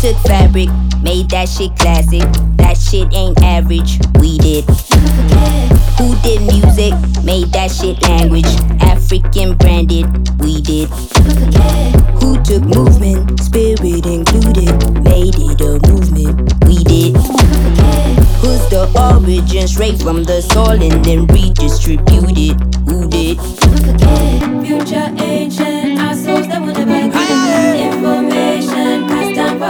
took fabric, made that shit classic. That shit ain't average, we did. Who did music, made that shit language. African branded, we did. Who took movement, spirit included, made it a movement, we did. Who's the origin, straight from the soil and then redistributed, who did? Future ancient.